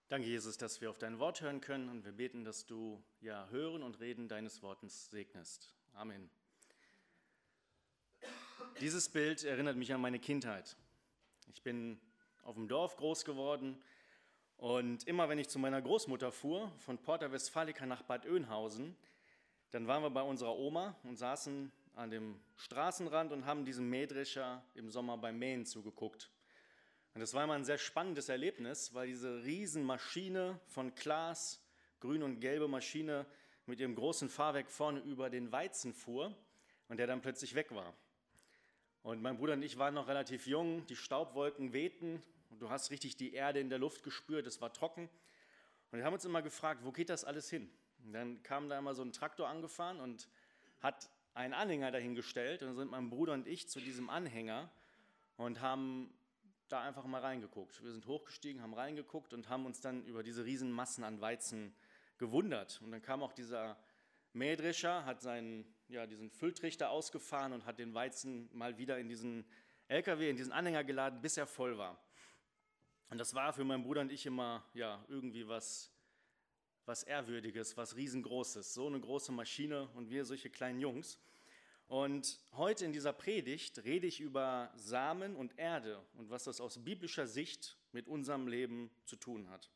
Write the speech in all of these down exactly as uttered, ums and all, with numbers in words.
Danke, Jesus, dass wir auf dein Wort hören können und wir beten, dass du ja Hören und Reden deines Wortes segnest. Amen. Dieses Bild erinnert mich an meine Kindheit. Ich bin auf dem Dorf groß geworden und immer wenn ich zu meiner Großmutter fuhr, von Porta Westfalica nach Bad Oeynhausen, dann waren wir bei unserer Oma und saßen an dem Straßenrand und haben diesem Mähdrescher im Sommer beim Mähen zugeguckt. Und das war immer ein sehr spannendes Erlebnis, weil diese Riesenmaschine von Klaas, grün und gelbe Maschine mit ihrem großen Fahrwerk vorne über den Weizen fuhr und der dann plötzlich weg war. Und mein Bruder und ich waren noch relativ jung, die Staubwolken wehten und du hast richtig die Erde in der Luft gespürt, es war trocken. Und wir haben uns immer gefragt, wo geht das alles hin? Und dann kam da immer so ein Traktor angefahren und hat einen Anhänger dahingestellt. Und dann sind mein Bruder und ich zu diesem Anhänger und haben da einfach mal reingeguckt. Wir sind hochgestiegen, haben reingeguckt und haben uns dann über diese Riesenmassen an Weizen gewundert. Und dann kam auch dieser Mähdrescher, hat seinen, ja, diesen Fülltrichter ausgefahren und hat den Weizen mal wieder in diesen L K W, in diesen Anhänger geladen, bis er voll war. Und das war für meinen Bruder und ich immer ja, irgendwie was, was Ehrwürdiges, was Riesengroßes. So eine große Maschine und wir solche kleinen Jungs. Und heute in dieser Predigt rede ich über Samen und Erde und was das aus biblischer Sicht mit unserem Leben zu tun hat.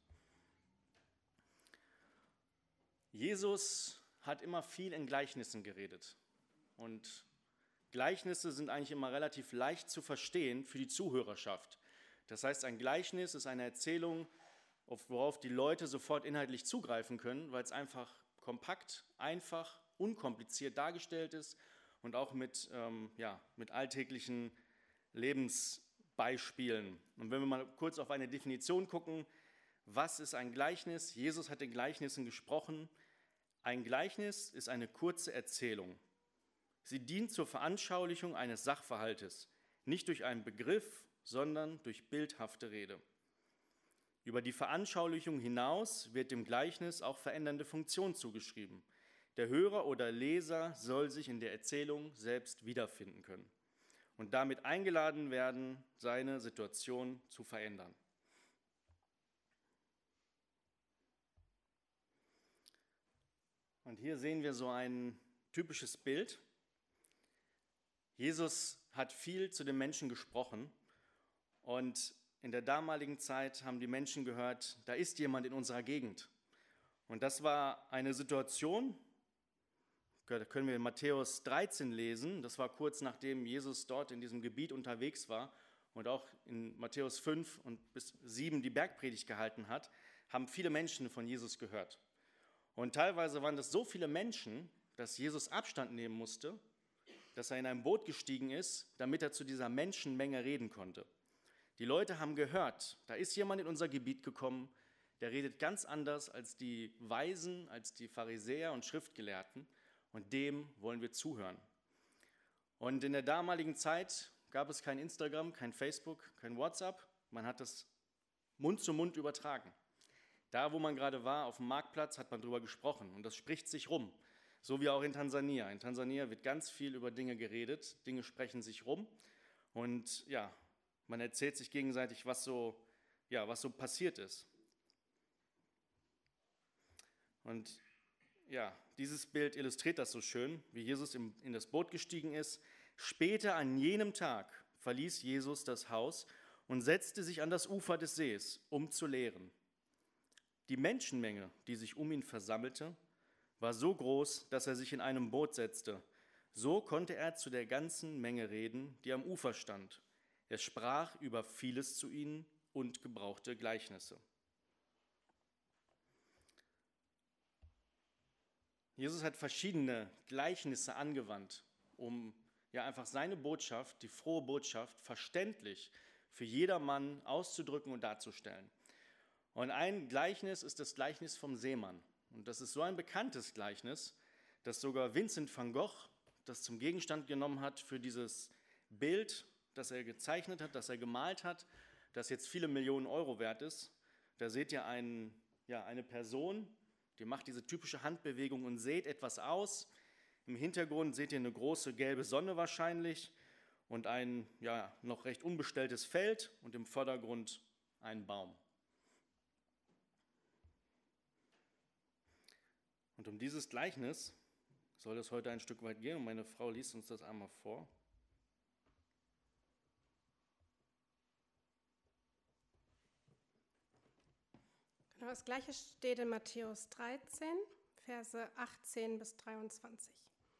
Jesus hat immer viel in Gleichnissen geredet. Und Gleichnisse sind eigentlich immer relativ leicht zu verstehen für die Zuhörerschaft. Das heißt, ein Gleichnis ist eine Erzählung, worauf die Leute sofort inhaltlich zugreifen können, weil es einfach kompakt, einfach, unkompliziert dargestellt ist und auch mit, ähm, ja, mit alltäglichen Lebensbeispielen. Und wenn wir mal kurz auf eine Definition gucken, was ist ein Gleichnis? Jesus hat in Gleichnissen gesprochen. Ein Gleichnis ist eine kurze Erzählung. Sie dient zur Veranschaulichung eines Sachverhaltes, nicht durch einen Begriff, sondern durch bildhafte Rede. Über die Veranschaulichung hinaus wird dem Gleichnis auch verändernde Funktion zugeschrieben. Der Hörer oder Leser soll sich in der Erzählung selbst wiederfinden können und damit eingeladen werden, seine Situation zu verändern. Und hier sehen wir so ein typisches Bild. Jesus hat viel zu den Menschen gesprochen und in der damaligen Zeit haben die Menschen gehört, da ist jemand in unserer Gegend. Und das war eine Situation, da können wir in Matthäus dreizehn lesen, das war kurz nachdem Jesus dort in diesem Gebiet unterwegs war und auch in Matthäus fünf und bis sieben die Bergpredigt gehalten hat, haben viele Menschen von Jesus gehört. Und teilweise waren das so viele Menschen, dass Jesus Abstand nehmen musste, dass er in ein Boot gestiegen ist, damit er zu dieser Menschenmenge reden konnte. Die Leute haben gehört, da ist jemand in unser Gebiet gekommen, der redet ganz anders als die Weisen, als die Pharisäer und Schriftgelehrten. Und dem wollen wir zuhören. Und in der damaligen Zeit gab es kein Instagram, kein Facebook, kein WhatsApp. Man hat das Mund zu Mund übertragen. Da, wo man gerade war, auf dem Marktplatz, hat man darüber gesprochen. Und das spricht sich rum. So wie auch in Tansania. In Tansania wird ganz viel über Dinge geredet. Dinge sprechen sich rum. Und ja, man erzählt sich gegenseitig, was so, ja, was so passiert ist. Und ja, dieses Bild illustriert das so schön, wie Jesus in das Boot gestiegen ist. Später an jenem Tag verließ Jesus das Haus und setzte sich an das Ufer des Sees, um zu lehren. Die Menschenmenge, die sich um ihn versammelte, war so groß, dass er sich in einem Boot setzte. So konnte er zu der ganzen Menge reden, die am Ufer stand. Er sprach über vieles zu ihnen und gebrauchte Gleichnisse. Jesus hat verschiedene Gleichnisse angewandt, um ja einfach seine Botschaft, die frohe Botschaft, verständlich für jedermann auszudrücken und darzustellen. Und ein Gleichnis ist das Gleichnis vom Seemann. Und das ist so ein bekanntes Gleichnis, dass sogar Vincent van Gogh das zum Gegenstand genommen hat für dieses Bild, das er gezeichnet hat, das er gemalt hat, das jetzt viele Millionen Euro wert ist. Da seht ihr einen, ja, eine Person, die macht diese typische Handbewegung und sät etwas aus. Im Hintergrund seht ihr eine große gelbe Sonne wahrscheinlich und ein ja, noch recht unbestelltes Feld und im Vordergrund einen Baum. Und um dieses Gleichnis soll es heute ein Stück weit gehen und meine Frau liest uns das einmal vor. Genau, das Gleiche steht in Matthäus dreizehn, Verse achtzehn bis dreiundzwanzig.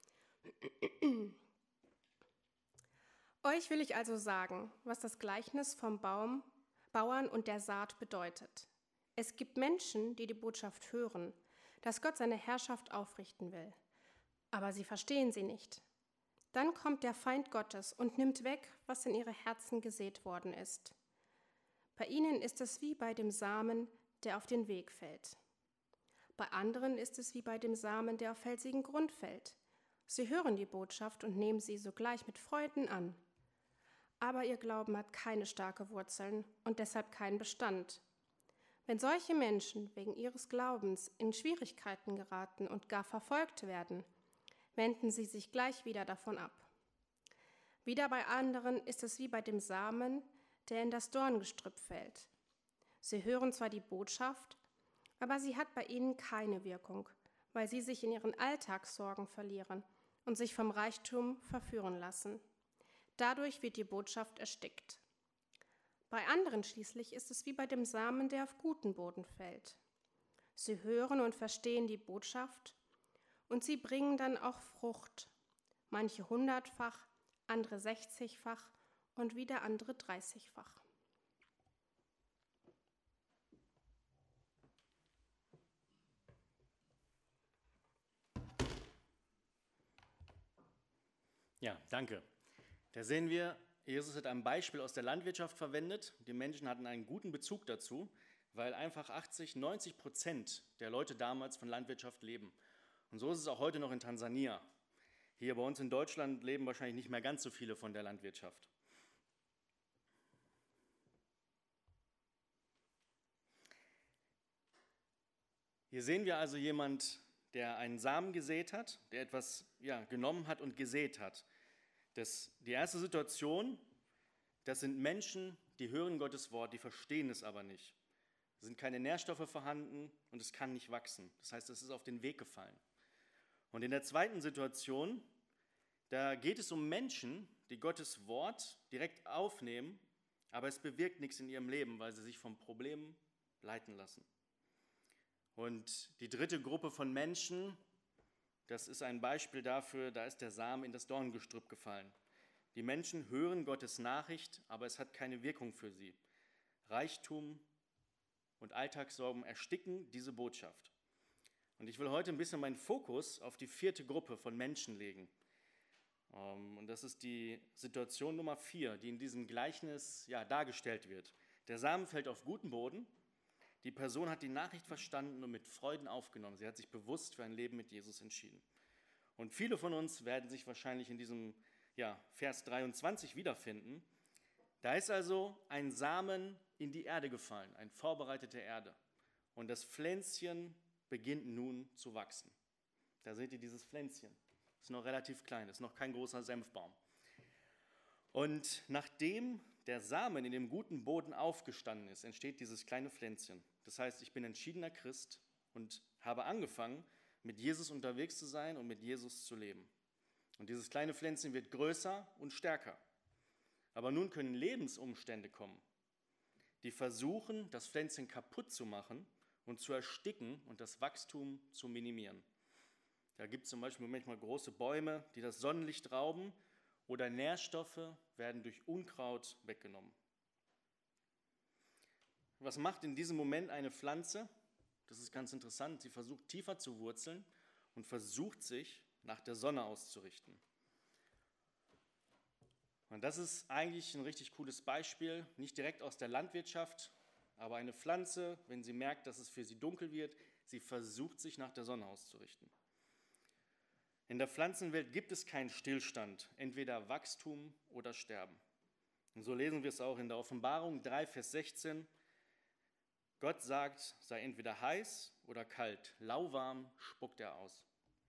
Euch will ich also sagen, was das Gleichnis vom Baum, Bauern und der Saat bedeutet. Es gibt Menschen, die die Botschaft hören, dass Gott seine Herrschaft aufrichten will. Aber sie verstehen sie nicht. Dann kommt der Feind Gottes und nimmt weg, was in ihre Herzen gesät worden ist. Bei ihnen ist es wie bei dem Samen, der auf den Weg fällt. Bei anderen ist es wie bei dem Samen, der auf felsigen Grund fällt. Sie hören die Botschaft und nehmen sie sogleich mit Freuden an. Aber ihr Glauben hat keine starke Wurzeln und deshalb keinen Bestand. Wenn solche Menschen wegen ihres Glaubens in Schwierigkeiten geraten und gar verfolgt werden, wenden sie sich gleich wieder davon ab. Wieder bei anderen ist es wie bei dem Samen, der in das Dorngestrüpp fällt. Sie hören zwar die Botschaft, aber sie hat bei ihnen keine Wirkung, weil sie sich in ihren Alltagssorgen verlieren und sich vom Reichtum verführen lassen. Dadurch wird die Botschaft erstickt. Bei anderen schließlich ist es wie bei dem Samen, der auf guten Boden fällt. Sie hören und verstehen die Botschaft und sie bringen dann auch Frucht, manche hundertfach, andere sechzigfach und wieder andere dreißigfach. Ja, danke. Da sehen wir, Jesus hat ein Beispiel aus der Landwirtschaft verwendet. Die Menschen hatten einen guten Bezug dazu, weil einfach achtzig, neunzig Prozent der Leute damals von Landwirtschaft leben. Und so ist es auch heute noch in Tansania. Hier bei uns in Deutschland leben wahrscheinlich nicht mehr ganz so viele von der Landwirtschaft. Hier sehen wir also jemand, der einen Samen gesät hat, der etwas ja, genommen hat und gesät hat. Das, die erste Situation, das sind Menschen, die hören Gottes Wort, die verstehen es aber nicht. Es sind keine Nährstoffe vorhanden und es kann nicht wachsen. Das heißt, es ist auf den Weg gefallen. Und in der zweiten Situation, da geht es um Menschen, die Gottes Wort direkt aufnehmen, aber es bewirkt nichts in ihrem Leben, weil sie sich vom Problem leiten lassen. Und die dritte Gruppe von Menschen, das ist ein Beispiel dafür, da ist der Samen in das Dorngestrüpp gefallen. Die Menschen hören Gottes Nachricht, aber es hat keine Wirkung für sie. Reichtum und Alltagssorgen ersticken diese Botschaft. Und ich will heute ein bisschen meinen Fokus auf die vierte Gruppe von Menschen legen. Und das ist die Situation Nummer vier, die in diesem Gleichnis ja, dargestellt wird. Der Samen fällt auf guten Boden. Die Person hat die Nachricht verstanden und mit Freuden aufgenommen. Sie hat sich bewusst für ein Leben mit Jesus entschieden. Und viele von uns werden sich wahrscheinlich in diesem ja, Vers dreiundzwanzig wiederfinden. Da ist also ein Samen in die Erde gefallen, eine vorbereitete Erde. Und das Pflänzchen beginnt nun zu wachsen. Da seht ihr dieses Pflänzchen. Ist noch relativ klein, ist noch kein großer Senfbaum. Und nachdem der Samen in dem guten Boden aufgestanden ist, entsteht dieses kleine Pflänzchen. Das heißt, ich bin entschiedener Christ und habe angefangen, mit Jesus unterwegs zu sein und mit Jesus zu leben. Und dieses kleine Pflänzchen wird größer und stärker. Aber nun können Lebensumstände kommen, die versuchen, das Pflänzchen kaputt zu machen und zu ersticken und das Wachstum zu minimieren. Da gibt es zum Beispiel manchmal große Bäume, die das Sonnenlicht rauben, oder Nährstoffe werden durch Unkraut weggenommen. Was macht in diesem Moment eine Pflanze? Das ist ganz interessant. Sie versucht tiefer zu wurzeln und versucht sich nach der Sonne auszurichten. Und das ist eigentlich ein richtig cooles Beispiel, nicht direkt aus der Landwirtschaft, aber eine Pflanze, wenn sie merkt, dass es für sie dunkel wird, sie versucht sich nach der Sonne auszurichten. In der Pflanzenwelt gibt es keinen Stillstand, entweder Wachstum oder Sterben. Und so lesen wir es auch in der Offenbarung drei, Vers sechzehn. Gott sagt, sei entweder heiß oder kalt, lauwarm spuckt er aus.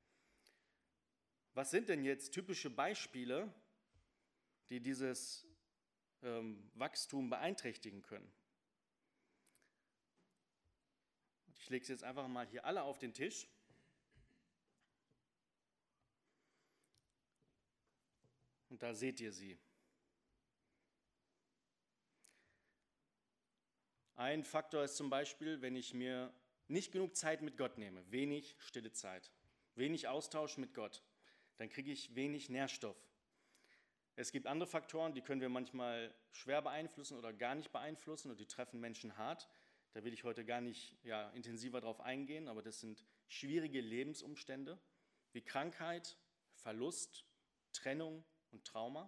Was sind denn jetzt typische Beispiele, die dieses ähm, Wachstum beeinträchtigen können? Ich lege es jetzt einfach mal hier alle auf den Tisch. Und da seht ihr sie. Ein Faktor ist zum Beispiel, wenn ich mir nicht genug Zeit mit Gott nehme, wenig stille Zeit, wenig Austausch mit Gott, dann kriege ich wenig Nährstoff. Es gibt andere Faktoren, die können wir manchmal schwer beeinflussen oder gar nicht beeinflussen und die treffen Menschen hart. Da will ich heute gar nicht ja, intensiver drauf eingehen, aber das sind schwierige Lebensumstände wie Krankheit, Verlust, Trennung und Trauma.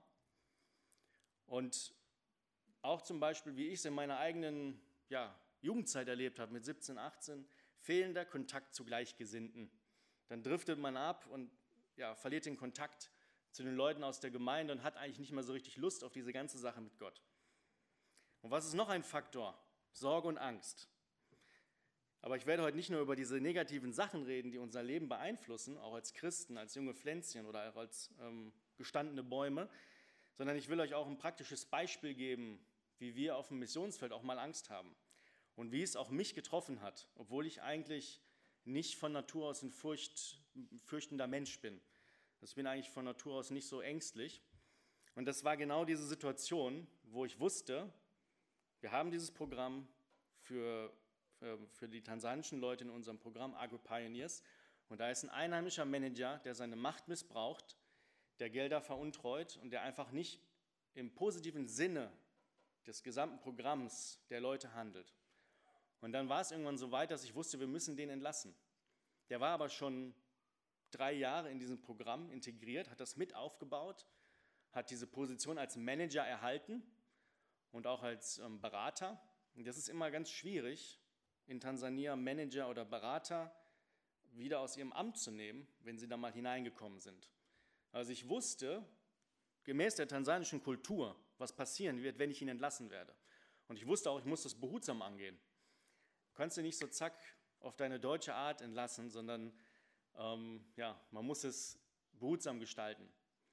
Und auch zum Beispiel, wie ich es in meiner eigenen ja, Jugendzeit erlebt habe, mit siebzehn, achtzehn, fehlender Kontakt zu Gleichgesinnten. Dann driftet man ab und ja, verliert den Kontakt zu den Leuten aus der Gemeinde und hat eigentlich nicht mehr so richtig Lust auf diese ganze Sache mit Gott. Und was ist noch ein Faktor? Sorge und Angst. Aber ich werde heute nicht nur über diese negativen Sachen reden, die unser Leben beeinflussen, auch als Christen, als junge Pflänzchen oder auch als ähm, gestandene Bäume, sondern ich will euch auch ein praktisches Beispiel geben, wie wir auf dem Missionsfeld auch mal Angst haben und wie es auch mich getroffen hat, obwohl ich eigentlich nicht von Natur aus ein Furcht, fürchtender Mensch bin. Ich bin eigentlich von Natur aus nicht so ängstlich. Und das war genau diese Situation, wo ich wusste, wir haben dieses Programm für, für, für die tansanischen Leute in unserem Programm Agro Pioneers. Und da ist ein einheimischer Manager, der seine Macht missbraucht, der Gelder veruntreut und der einfach nicht im positiven Sinne des gesamten Programms der Leute handelt. Und dann war es irgendwann so weit, dass ich wusste, wir müssen den entlassen. Der war aber schon drei Jahre in diesem Programm integriert, hat das mit aufgebaut, hat diese Position als Manager erhalten und auch als ähm, Berater. Und das ist immer ganz schwierig, in Tansania Manager oder Berater wieder aus ihrem Amt zu nehmen, wenn sie da mal hineingekommen sind. Also ich wusste, gemäß der tansanischen Kultur, was passieren wird, wenn ich ihn entlassen werde. Und ich wusste auch, ich muss das behutsam angehen. Du kannst ihn nicht so zack auf deine deutsche Art entlassen, sondern ähm, ja, man muss es behutsam gestalten.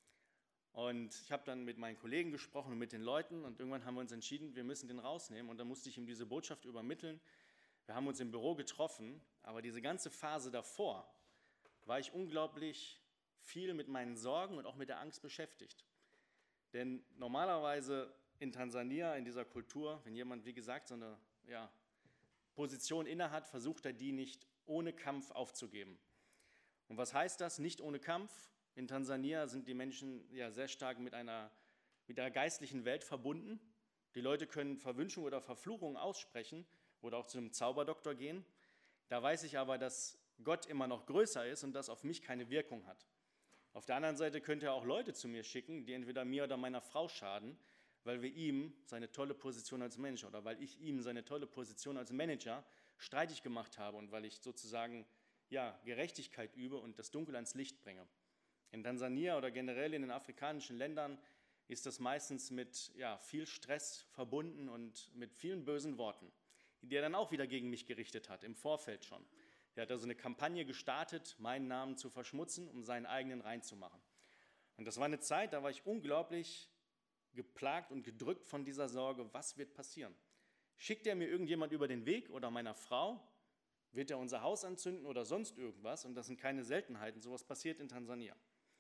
Und ich habe dann mit meinen Kollegen gesprochen und mit den Leuten und irgendwann haben wir uns entschieden, wir müssen den rausnehmen und dann musste ich ihm diese Botschaft übermitteln. Wir haben uns im Büro getroffen, aber diese ganze Phase davor war ich unglaublich viel mit meinen Sorgen und auch mit der Angst beschäftigt. Denn normalerweise in Tansania, in dieser Kultur, wenn jemand, wie gesagt, so eine ja, Position innehat, versucht er die nicht ohne Kampf aufzugeben. Und was heißt das, nicht ohne Kampf? In Tansania sind die Menschen ja sehr stark mit einer, mit der geistlichen Welt verbunden. Die Leute können Verwünschungen oder Verfluchungen aussprechen oder auch zu einem Zauberdoktor gehen. Da weiß ich aber, dass Gott immer noch größer ist und das auf mich keine Wirkung hat. Auf der anderen Seite könnte er auch Leute zu mir schicken, die entweder mir oder meiner Frau schaden, weil wir ihm seine tolle Position als Mensch oder weil ich ihm seine tolle Position als Manager streitig gemacht habe und weil ich sozusagen ja, Gerechtigkeit übe und das Dunkel ans Licht bringe. In Tansania oder generell in den afrikanischen Ländern ist das meistens mit ja, viel Stress verbunden und mit vielen bösen Worten, die er dann auch wieder gegen mich gerichtet hat, im Vorfeld schon. Er hat also eine Kampagne gestartet, meinen Namen zu verschmutzen, um seinen eigenen reinzumachen. Und das war eine Zeit, da war ich unglaublich geplagt und gedrückt von dieser Sorge, was wird passieren? Schickt er mir irgendjemand über den Weg oder meiner Frau? Wird er unser Haus anzünden oder sonst irgendwas? Und das sind keine Seltenheiten, sowas passiert in Tansania.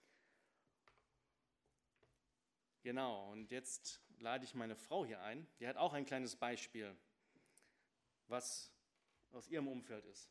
Genau, und jetzt lade ich meine Frau hier ein. Die hat auch ein kleines Beispiel, was aus ihrem Umfeld ist.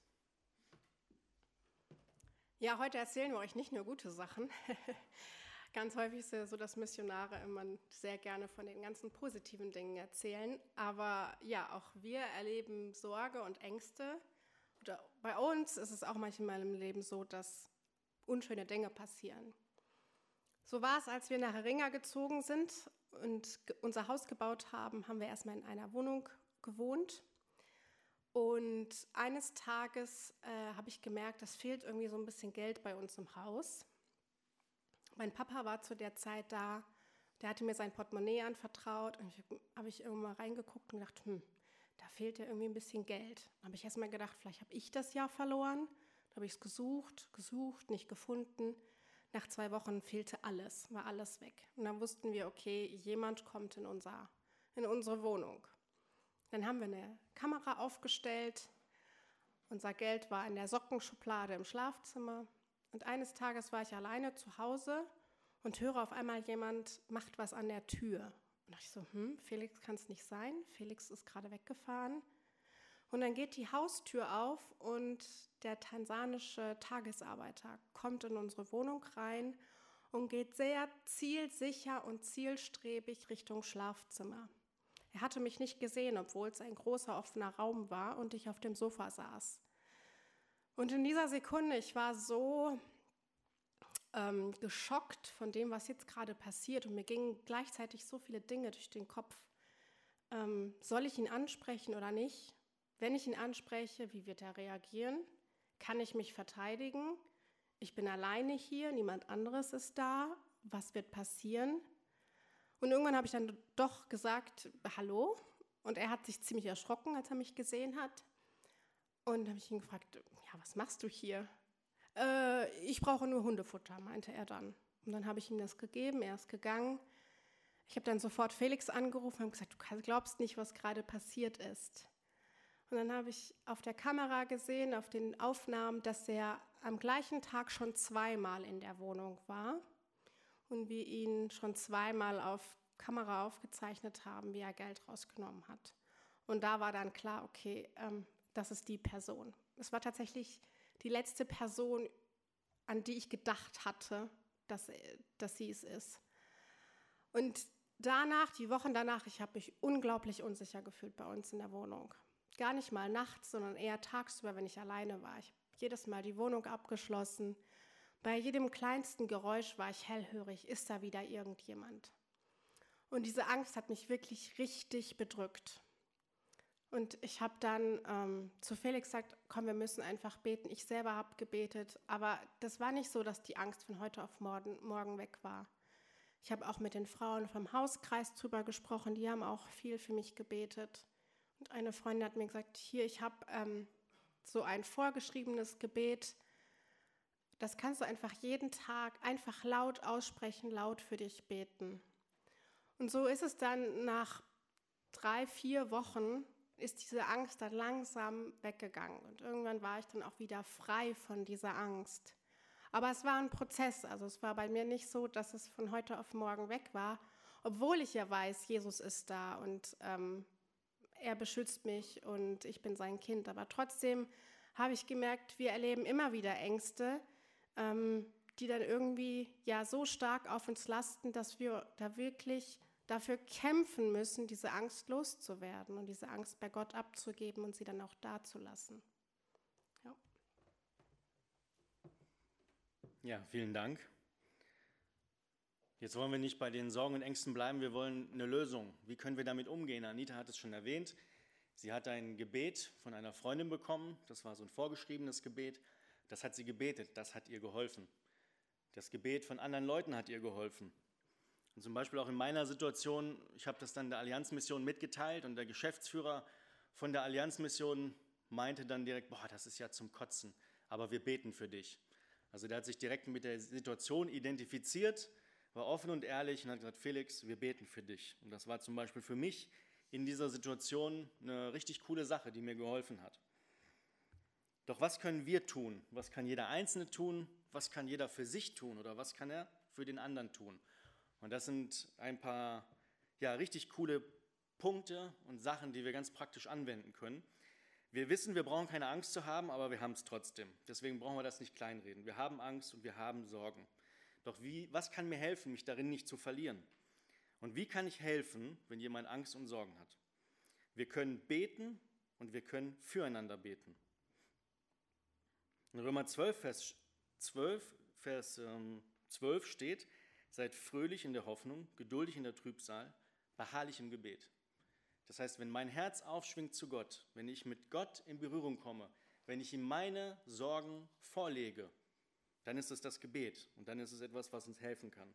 Ja, heute erzählen wir euch nicht nur gute Sachen. Ganz häufig ist es ja so, dass Missionare immer sehr gerne von den ganzen positiven Dingen erzählen. Aber ja, auch wir erleben Sorge und Ängste. Oder bei uns ist es auch manchmal im Leben so, dass unschöne Dinge passieren. So war es, als wir nach Ringa gezogen sind und unser Haus gebaut haben, haben wir erstmal in einer Wohnung gewohnt. Und eines Tages äh, habe ich gemerkt, es fehlt irgendwie so ein bisschen Geld bei uns im Haus. Mein Papa war zu der Zeit da, der hatte mir sein Portemonnaie anvertraut und ich habe ich irgendwann mal reingeguckt und gedacht, hm, da fehlt ja irgendwie ein bisschen Geld. Dann habe ich erst mal gedacht, vielleicht habe ich das ja verloren. Dann habe ich es gesucht, gesucht, nicht gefunden. Nach zwei Wochen fehlte alles, war alles weg. Und dann wussten wir, okay, jemand kommt in, unser, in unsere Wohnung. Dann haben wir eine Kamera aufgestellt. Unser Geld war in der Sockenschublade im Schlafzimmer. Und eines Tages war ich alleine zu Hause und höre auf einmal, jemand macht was an der Tür. Und dachte ich so, hm, Felix kann es nicht sein. Felix ist gerade weggefahren. Und dann geht die Haustür auf und der tansanische Tagesarbeiter kommt in unsere Wohnung rein und geht sehr zielsicher und zielstrebig Richtung Schlafzimmer. Er hatte mich nicht gesehen, obwohl es ein großer offener Raum war und ich auf dem Sofa saß. Und in dieser Sekunde, ich war so ähm, geschockt von dem, was jetzt gerade passiert, und mir gingen gleichzeitig so viele Dinge durch den Kopf. Ähm, soll ich ihn ansprechen oder nicht? Wenn ich ihn anspreche, wie wird er reagieren? Kann ich mich verteidigen? Ich bin alleine hier, niemand anderes ist da. Was wird passieren? Und irgendwann habe ich dann doch gesagt, hallo. Und er hat sich ziemlich erschrocken, als er mich gesehen hat. Und habe ich ihn gefragt, ja, was machst du hier? Äh, ich brauche nur Hundefutter, meinte er dann. Und dann habe ich ihm das gegeben, er ist gegangen. Ich habe dann sofort Felix angerufen und gesagt, du glaubst nicht, was gerade passiert ist. Und dann habe ich auf der Kamera gesehen, auf den Aufnahmen, dass er am gleichen Tag schon zweimal in der Wohnung war und wir ihn schon zweimal auf Kamera aufgezeichnet haben, wie er Geld rausgenommen hat. Und da war dann klar, okay, ähm, das ist die Person. Es war tatsächlich die letzte Person, an die ich gedacht hatte, dass, dass sie es ist. Und danach, die Wochen danach, ich habe mich unglaublich unsicher gefühlt bei uns in der Wohnung. Gar nicht mal nachts, sondern eher tagsüber, wenn ich alleine war. Ich habe jedes Mal die Wohnung abgeschlossen. Bei jedem kleinsten Geräusch war ich hellhörig. Ist da wieder irgendjemand? Und diese Angst hat mich wirklich richtig bedrückt. Und ich habe dann ähm, zu Felix gesagt, komm, wir müssen einfach beten. Ich selber habe gebetet, aber das war nicht so, dass die Angst von heute auf morgen, morgen weg war. Ich habe auch mit den Frauen vom Hauskreis drüber gesprochen, die haben auch viel für mich gebetet. Und eine Freundin hat mir gesagt, hier, ich habe ähm, so ein vorgeschriebenes Gebet, das kannst du einfach jeden Tag einfach laut aussprechen, laut für dich beten. Und so ist es dann nach drei, vier Wochen, ist diese Angst dann langsam weggegangen. Und irgendwann war ich dann auch wieder frei von dieser Angst. Aber es war ein Prozess, also es war bei mir nicht so, dass es von heute auf morgen weg war, obwohl ich ja weiß, Jesus ist da und ähm, er beschützt mich und ich bin sein Kind. Aber trotzdem habe ich gemerkt, wir erleben immer wieder Ängste, ähm, die dann irgendwie ja so stark auf uns lasten, dass wir da wirklich dafür kämpfen müssen, diese Angst loszuwerden und diese Angst bei Gott abzugeben und sie dann auch dazulassen. Ja. Ja, vielen Dank. Jetzt wollen wir nicht bei den Sorgen und Ängsten bleiben, wir wollen eine Lösung. Wie können wir damit umgehen? Anita hat es schon erwähnt. Sie hat ein Gebet von einer Freundin bekommen, das war so ein vorgeschriebenes Gebet. Das hat sie gebetet, das hat ihr geholfen. Das Gebet von anderen Leuten hat ihr geholfen. Und zum Beispiel auch in meiner Situation, ich habe das dann der Allianzmission mitgeteilt und der Geschäftsführer von der Allianzmission meinte dann direkt, boah, das ist ja zum Kotzen, aber wir beten für dich. Also der hat sich direkt mit der Situation identifiziert, war offen und ehrlich und hat gesagt, Felix, wir beten für dich. Und das war zum Beispiel für mich in dieser Situation eine richtig coole Sache, die mir geholfen hat. Doch was können wir tun? Was kann jeder Einzelne tun? Was kann jeder für sich tun oder was kann er für den anderen tun? Und das sind ein paar ja, richtig coole Punkte und Sachen, die wir ganz praktisch anwenden können. Wir wissen, wir brauchen keine Angst zu haben, aber wir haben es trotzdem. Deswegen brauchen wir das nicht kleinreden. Wir haben Angst und wir haben Sorgen. Doch wie, was kann mir helfen, mich darin nicht zu verlieren? Und wie kann ich helfen, wenn jemand Angst und Sorgen hat? Wir können beten und wir können füreinander beten. In Römer zwölf, Vers zwölf, Vers ähm, zwölf steht, seid fröhlich in der Hoffnung, geduldig in der Trübsal, beharrlich im Gebet. Das heißt, wenn mein Herz aufschwingt zu Gott, wenn ich mit Gott in Berührung komme, wenn ich ihm meine Sorgen vorlege, dann ist es das Gebet und dann ist es etwas, was uns helfen kann.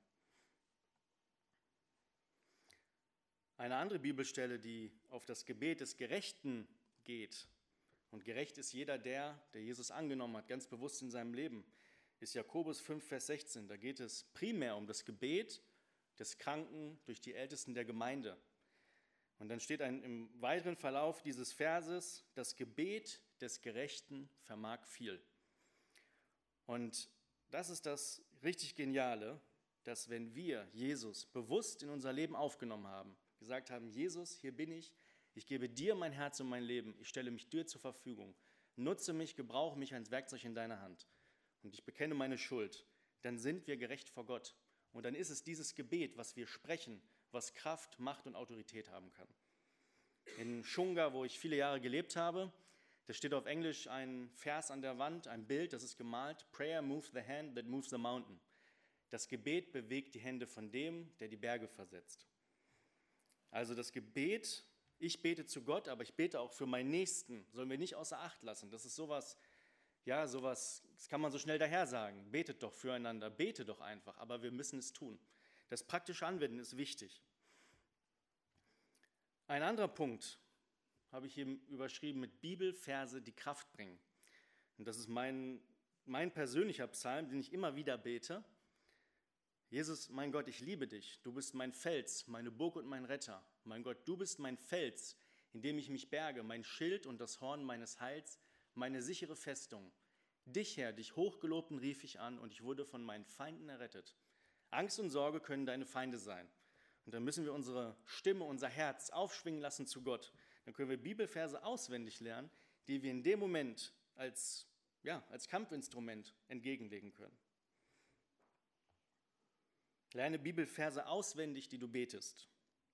Eine andere Bibelstelle, die auf das Gebet des Gerechten geht, und gerecht ist jeder der, der Jesus angenommen hat, ganz bewusst in seinem Leben, ist Jakobus fünf, Vers sechzehn. Da geht es primär um das Gebet des Kranken durch die Ältesten der Gemeinde. Und dann steht ein, im weiteren Verlauf dieses Verses, das Gebet des Gerechten vermag viel. Und das ist das richtig Geniale. dass wenn wir Jesus bewusst in unser Leben aufgenommen haben, gesagt haben, Jesus, hier bin ich, ich gebe dir mein Herz und mein Leben, ich stelle mich dir zur Verfügung, nutze mich, gebrauche mich als Werkzeug in deiner Hand und ich bekenne meine Schuld, dann sind wir gerecht vor Gott. Und dann ist es dieses Gebet, was wir sprechen, was Kraft, Macht und Autorität haben kann. In Shunga, wo ich viele Jahre gelebt habe, da steht auf Englisch ein Vers an der Wand, ein Bild, das ist gemalt, Prayer moves the hand that moves the mountain. Das Gebet bewegt die Hände von dem, der die Berge versetzt. Also das Gebet, ich bete zu Gott, aber ich bete auch für meinen Nächsten, sollen wir nicht außer Acht lassen. Das ist sowas, ja, sowas, das kann man so schnell daher sagen. Betet doch füreinander, bete doch einfach, aber wir müssen es tun. Das praktische Anwenden ist wichtig. Ein anderer Punkt habe ich hier überschrieben mit Bibelverse, die Kraft bringen. Und das ist mein, mein persönlicher Psalm, den ich immer wieder bete. Jesus, mein Gott, ich liebe dich. Du bist mein Fels, meine Burg und mein Retter. Mein Gott, du bist mein Fels, in dem ich mich berge, mein Schild und das Horn meines Heils, meine sichere Festung. Dich, Herr, dich hochgelobten rief ich an und ich wurde von meinen Feinden errettet. Angst und Sorge können deine Feinde sein. Und dann müssen wir unsere Stimme, unser Herz aufschwingen lassen zu Gott. Dann können wir Bibelverse auswendig lernen, die wir in dem Moment als, ja, als Kampfinstrument entgegenlegen können. Lerne Bibelverse auswendig, die du betest.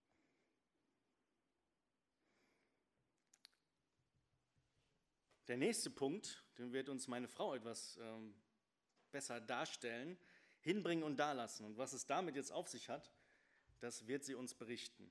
Der nächste Punkt, den wird uns meine Frau etwas ähm, besser darstellen, hinbringen und dalassen. Und was es damit jetzt auf sich hat, das wird sie uns berichten.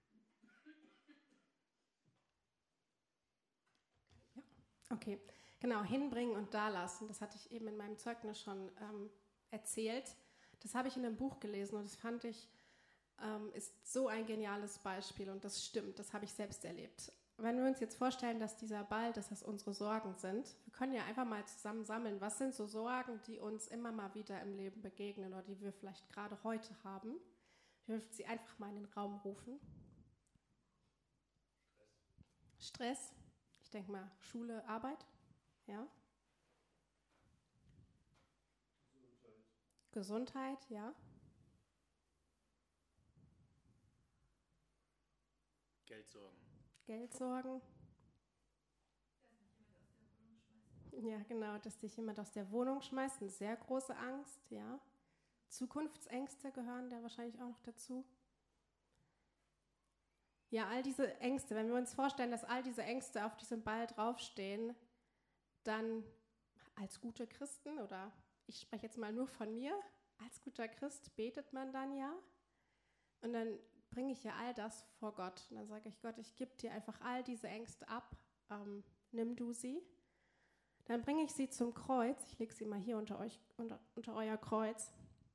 Ja, okay, genau, hinbringen und dalassen, das hatte ich eben in meinem Zeugnis schon ähm, erzählt. Das habe ich in einem Buch gelesen und das fand ich, ähm, ist so ein geniales Beispiel und das stimmt, das habe ich selbst erlebt. Wenn wir uns jetzt vorstellen, dass dieser Ball, dass das unsere Sorgen sind, wir können ja einfach mal zusammen sammeln, was sind so Sorgen, die uns immer mal wieder im Leben begegnen oder die wir vielleicht gerade heute haben. Wir dürfen sie einfach mal in den Raum rufen. Stress. Stress. Ich denke mal Schule, Arbeit. Ja. Gesundheit. Gesundheit, ja. Geldsorgen. Geldsorgen. Ja, genau, dass dich jemand aus der Wohnung schmeißt, eine sehr große Angst, ja. Zukunftsängste gehören da wahrscheinlich auch noch dazu. Ja, all diese Ängste, wenn wir uns vorstellen, dass all diese Ängste auf diesem Ball draufstehen, dann als gute Christen, oder ich spreche jetzt mal nur von mir, als guter Christ betet man dann ja und dann bringe ich ja all das vor Gott. Und dann sage ich, Gott, ich gebe dir einfach all diese Ängste ab, ähm, nimm du sie. Dann bringe ich sie zum Kreuz, ich lege sie mal hier unter euch, unter, unter euer Kreuz.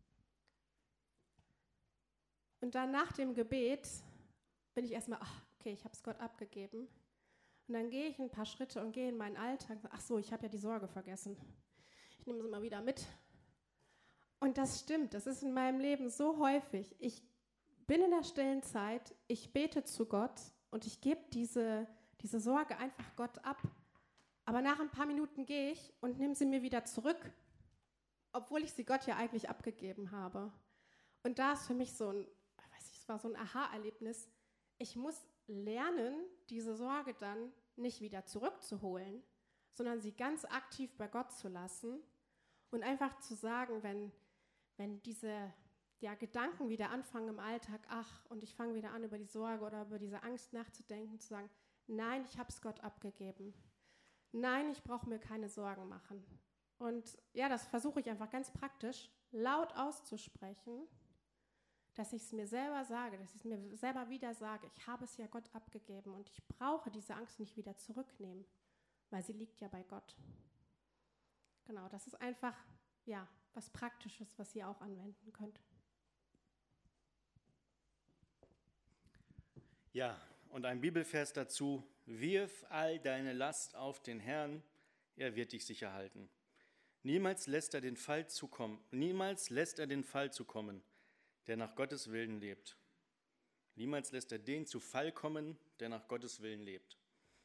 Und dann nach dem Gebet bin ich erstmal, ach, okay, ich habe es Gott abgegeben. Und dann gehe ich ein paar Schritte und gehe in meinen Alltag. Ach so, ich habe ja die Sorge vergessen. Ich nehme sie mal wieder mit. Und das stimmt, das ist in meinem Leben so häufig. Ich bin in der stillen Zeit, ich bete zu Gott und ich gebe diese, diese Sorge einfach Gott ab. Aber nach ein paar Minuten gehe ich und nehme sie mir wieder zurück, obwohl ich sie Gott ja eigentlich abgegeben habe. Und da ist für mich so ein, weiß ich, es war so ein Aha-Erlebnis. Ich muss lernen, diese Sorge dann nicht wieder zurückzuholen, sondern sie ganz aktiv bei Gott zu lassen und einfach zu sagen, wenn, wenn diese ja, Gedanken wieder anfangen im Alltag, ach, und ich fange wieder an, über die Sorge oder über diese Angst nachzudenken, zu sagen, nein, ich habe es Gott abgegeben. Nein, ich brauche mir keine Sorgen machen. Und ja, das versuche ich einfach ganz praktisch, laut auszusprechen, dass ich es mir selber sage, dass ich es mir selber wieder sage, ich habe es ja Gott abgegeben und ich brauche diese Angst nicht wieder zurücknehmen, weil sie liegt ja bei Gott. Genau, das ist einfach, ja, was Praktisches, was ihr auch anwenden könnt. Ja, und ein Bibelvers dazu: Wirf all deine Last auf den Herrn, er wird dich sicher halten. Niemals lässt er den Fall zukommen, niemals lässt er den Fall zukommen, der nach Gottes Willen lebt. Niemals lässt er den zu Fall kommen, der nach Gottes Willen lebt.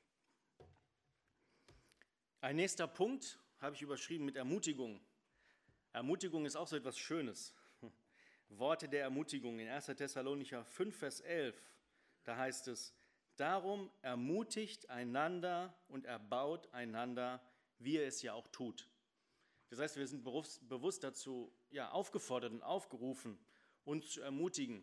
Ein nächster Punkt habe ich überschrieben mit Ermutigung. Ermutigung ist auch so etwas Schönes, Worte der Ermutigung in erster Thessalonicher fünf, Vers elf. Da heißt es, darum ermutigt einander und erbaut einander, wie ihr es ja auch tut. Das heißt, wir sind bewusst, bewusst dazu ja, aufgefordert und aufgerufen, uns zu ermutigen.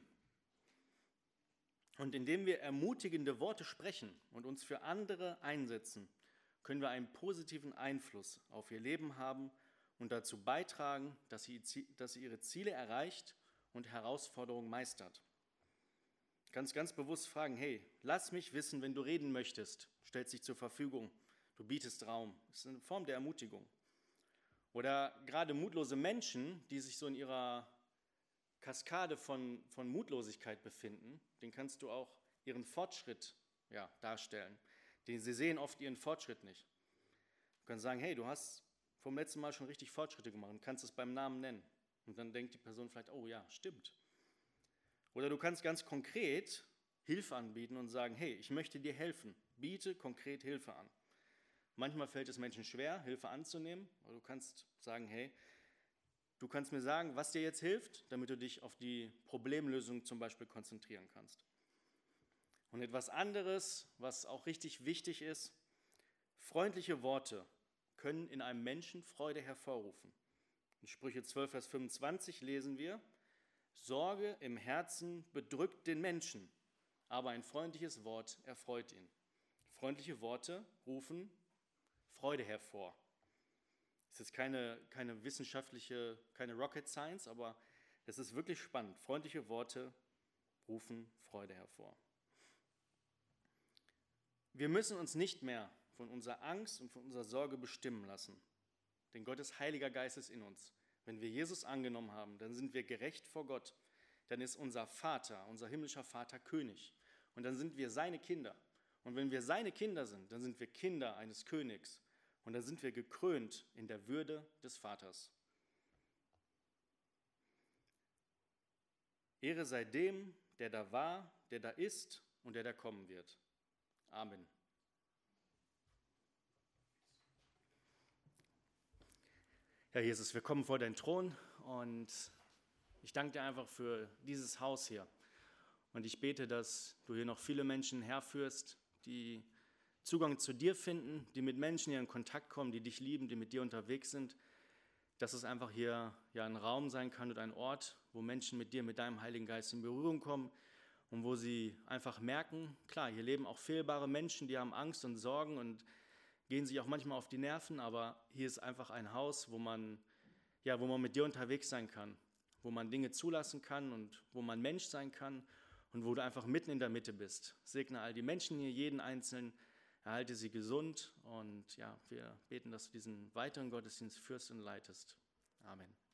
Und indem wir ermutigende Worte sprechen und uns für andere einsetzen, können wir einen positiven Einfluss auf ihr Leben haben und dazu beitragen, dass sie, dass sie ihre Ziele erreicht und Herausforderungen meistert. Ganz, ganz bewusst fragen, hey, lass mich wissen, wenn du reden möchtest, stellt sich zur Verfügung, du bietest Raum. Das ist eine Form der Ermutigung. Oder gerade mutlose Menschen, die sich so in ihrer Kaskade von, von Mutlosigkeit befinden, denen kannst du auch ihren Fortschritt ja, darstellen. Den, sie sehen oft ihren Fortschritt nicht. Du kannst sagen, hey, du hast vom letzten Mal schon richtig Fortschritte gemacht und kannst es beim Namen nennen. Und dann denkt die Person vielleicht, oh ja, stimmt. Oder du kannst ganz konkret Hilfe anbieten und sagen, hey, ich möchte dir helfen. Biete konkret Hilfe an. Manchmal fällt es Menschen schwer, Hilfe anzunehmen, aber du kannst sagen, hey, du kannst mir sagen, was dir jetzt hilft, damit du dich auf die Problemlösung zum Beispiel konzentrieren kannst. Und etwas anderes, was auch richtig wichtig ist, freundliche Worte können in einem Menschen Freude hervorrufen. In Sprüche zwölf, Vers fünfundzwanzig lesen wir, Sorge im Herzen bedrückt den Menschen, aber ein freundliches Wort erfreut ihn. Freundliche Worte rufen Freude hervor. Es ist keine, keine wissenschaftliche, keine Rocket Science, aber es ist wirklich spannend. Freundliche Worte rufen Freude hervor. Wir müssen uns nicht mehr von unserer Angst und von unserer Sorge bestimmen lassen, denn Gottes Heiliger Geist ist in uns. Wenn wir Jesus angenommen haben, dann sind wir gerecht vor Gott. Dann ist unser Vater, unser himmlischer Vater König. Und dann sind wir seine Kinder. Und wenn wir seine Kinder sind, dann sind wir Kinder eines Königs. Und dann sind wir gekrönt in der Würde des Vaters. Ehre sei dem, der da war, der da ist und der da kommen wird. Amen. Herr Jesus, wir kommen vor deinen Thron und ich danke dir einfach für dieses Haus hier. Und ich bete, dass du hier noch viele Menschen herführst, die Zugang zu dir finden, die mit Menschen hier in Kontakt kommen, die dich lieben, die mit dir unterwegs sind. Dass es einfach hier ja ein Raum sein kann und ein Ort, wo Menschen mit dir, mit deinem Heiligen Geist in Berührung kommen und wo sie einfach merken, klar, hier leben auch fehlbare Menschen, die haben Angst und Sorgen und gehen sich auch manchmal auf die Nerven, aber hier ist einfach ein Haus, wo man, ja, wo man mit dir unterwegs sein kann, wo man Dinge zulassen kann und wo man Mensch sein kann und wo du einfach mitten in der Mitte bist. Segne all die Menschen hier, jeden Einzelnen, erhalte sie gesund und ja, wir beten, dass du diesen weiteren Gottesdienst führst und leitest. Amen.